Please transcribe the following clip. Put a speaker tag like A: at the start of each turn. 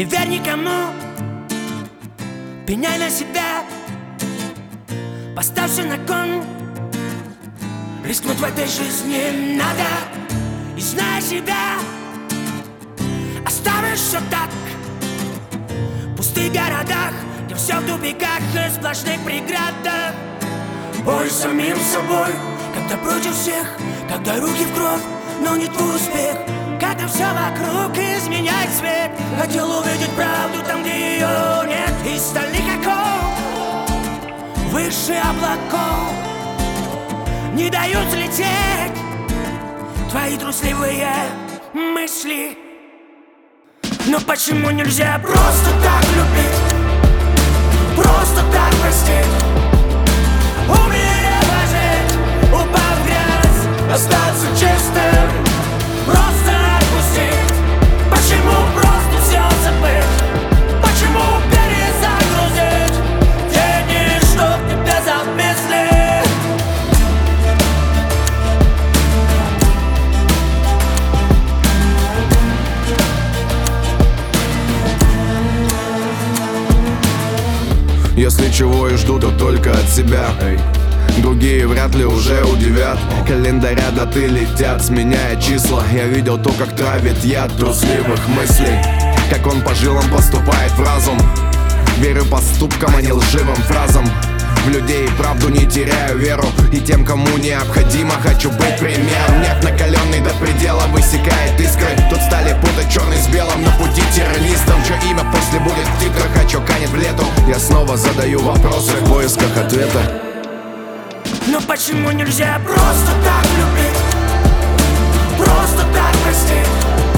A: Не верь никому, пеняй на себя, поставься на кон. Рискнуть в этой жизни надо, и зная себя, оставишь все так. В пустых городах, где все в тупиках и сплошных преградах. Бой с самим собой, когда против всех, когда руки в кровь, но не твой успех. Когда все вокруг изменяет цвет, хотел увидеть правду там, где ее нет. Из стальных оков, выше облаков, не дают взлететь твои трусливые мысли. Но почему нельзя просто так любить, просто так простить, умея пожить, упав в грязь, остаться чистым, просто отпустить. Почему просто все забыть, почему перезагрузить те дни, чтоб тебя завезли.
B: Если чего и жду, то только от себя. Другие вряд ли уже удивят. Календаря даты летят, сменяя числа. Я видел то, как травит яд трусливых мыслей, как он по жилам поступает в разум. Верю поступкам, а не лживым фразам. В людей и правду не теряю веру, и тем, кому необходимо, хочу быть примером. Нефть накаленный до предела высекает искры. Тут стали путать черный с белым на пути террористам. Чье имя после будет в титрах, а чё канет в лету? Я снова задаю вопросы в поисках ответа.
A: Но почему нельзя просто так любить, просто так простить?